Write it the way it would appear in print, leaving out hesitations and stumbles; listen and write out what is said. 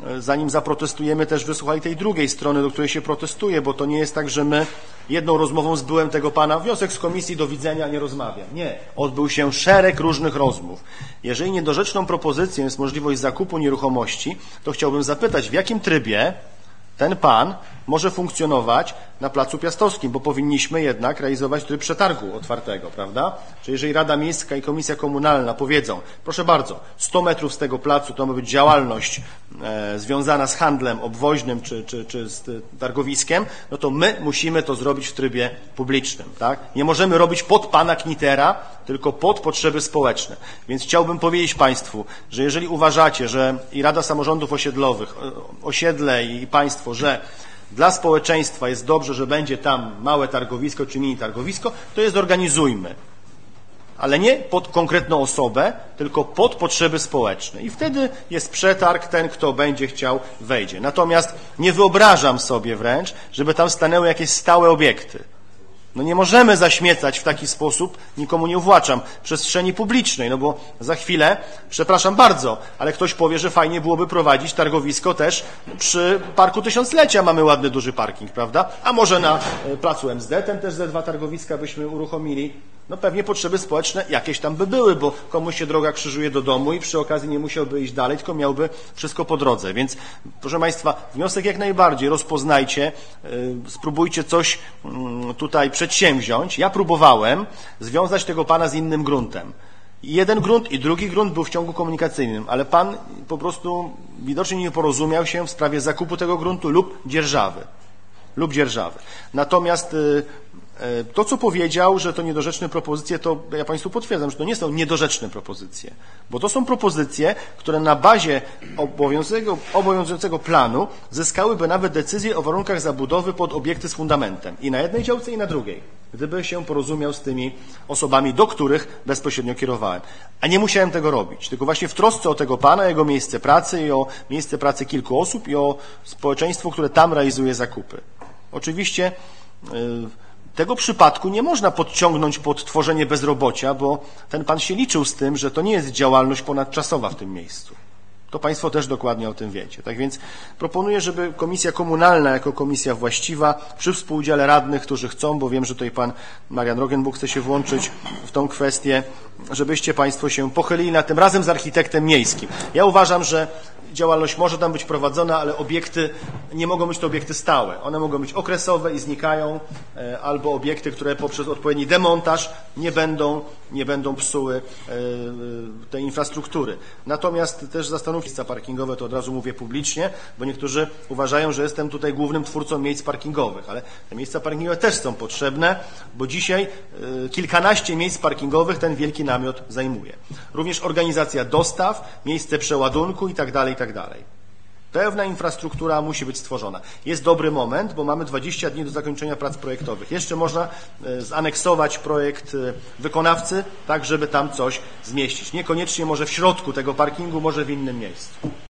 zanim zaprotestujemy, też wysłuchali tej drugiej strony, do której się protestuje, bo to nie jest tak, że my jedną rozmową zbyłem tego pana, wniosek z komisji, do widzenia, nie rozmawiam. Nie, odbył się szereg różnych rozmów. Jeżeli niedorzeczną propozycją jest możliwość zakupu nieruchomości, to chciałbym zapytać, w jakim trybie ten pan może funkcjonować na Placu Piastowskim, bo powinniśmy jednak realizować tryb przetargu otwartego, prawda? Czyli jeżeli Rada Miejska i Komisja Komunalna powiedzą, proszę bardzo, 100 metrów z tego placu to ma być działalność związana z handlem obwoźnym czy z targowiskiem, no to my musimy to zrobić w trybie publicznym, tak? Nie możemy robić pod pana knitera, tylko pod potrzeby społeczne. Więc chciałbym powiedzieć państwu, że jeżeli uważacie, że i Rada Samorządów Osiedlowych, osiedle i państwo, że dla społeczeństwa jest dobrze, że będzie tam małe targowisko czy mini targowisko, to je zorganizujmy. Ale nie pod konkretną osobę, tylko pod potrzeby społeczne. I wtedy jest przetarg, ten, kto będzie chciał, wejdzie. Natomiast nie wyobrażam sobie wręcz, żeby tam stanęły jakieś stałe obiekty. No nie możemy zaśmiecać w taki sposób, nikomu nie uwłaczam, przestrzeni publicznej, no bo za chwilę, przepraszam bardzo, ale ktoś powie, że fajnie byłoby prowadzić targowisko też przy Parku Tysiąclecia. Mamy ładny, duży parking, prawda? A może na placu MSD ten też ze 2 targowiska byśmy uruchomili. No pewnie potrzeby społeczne jakieś tam by były, bo komuś się droga krzyżuje do domu i przy okazji nie musiałby iść dalej, tylko miałby wszystko po drodze. Więc, proszę państwa, wniosek jak najbardziej, rozpoznajcie, spróbujcie coś tutaj przedsięwziąć. Ja próbowałem związać tego pana z innym gruntem. I jeden grunt i drugi grunt był w ciągu komunikacyjnym, ale pan po prostu widocznie nie porozumiał się w sprawie zakupu tego gruntu lub dzierżawy. Natomiast to, co powiedział, że to niedorzeczne propozycje, to ja państwu potwierdzam, że to nie są niedorzeczne propozycje, bo to są propozycje, które na bazie obowiązującego planu zyskałyby nawet decyzję o warunkach zabudowy pod obiekty z fundamentem i na jednej działce, i na drugiej, gdyby się porozumiał z tymi osobami, do których bezpośrednio kierowałem. A nie musiałem tego robić, tylko właśnie w trosce o tego pana, jego miejsce pracy i o miejsce pracy kilku osób i o społeczeństwo, które tam realizuje zakupy. Oczywiście tego przypadku nie można podciągnąć pod tworzenie bezrobocia, bo ten pan się liczył z tym, że to nie jest działalność ponadczasowa w tym miejscu. To państwo też dokładnie o tym wiecie. Tak więc proponuję, żeby Komisja Komunalna jako komisja właściwa przy współudziale radnych, którzy chcą, bo wiem, że tutaj pan Marian Rogenbuch chce się włączyć w tą kwestię, żebyście państwo się pochylili nad tym razem z architektem miejskim. Ja uważam, że działalność może tam być prowadzona, ale obiekty nie mogą być to obiekty stałe. One mogą być okresowe i znikają, albo obiekty, które poprzez odpowiedni demontaż nie będą psuły tej infrastruktury. Natomiast też zastanówcie się, miejsca parkingowe, to od razu mówię publicznie, bo niektórzy uważają, że jestem tutaj głównym twórcą miejsc parkingowych, ale te miejsca parkingowe też są potrzebne, bo dzisiaj kilkanaście miejsc parkingowych ten wielki namiot zajmuje. Również organizacja dostaw, miejsce przeładunku i tak dalej. Pewna infrastruktura musi być stworzona. Jest dobry moment, bo mamy 20 dni do zakończenia prac projektowych. Jeszcze można zaneksować projekt wykonawcy, tak żeby tam coś zmieścić. Niekoniecznie może w środku tego parkingu, może w innym miejscu.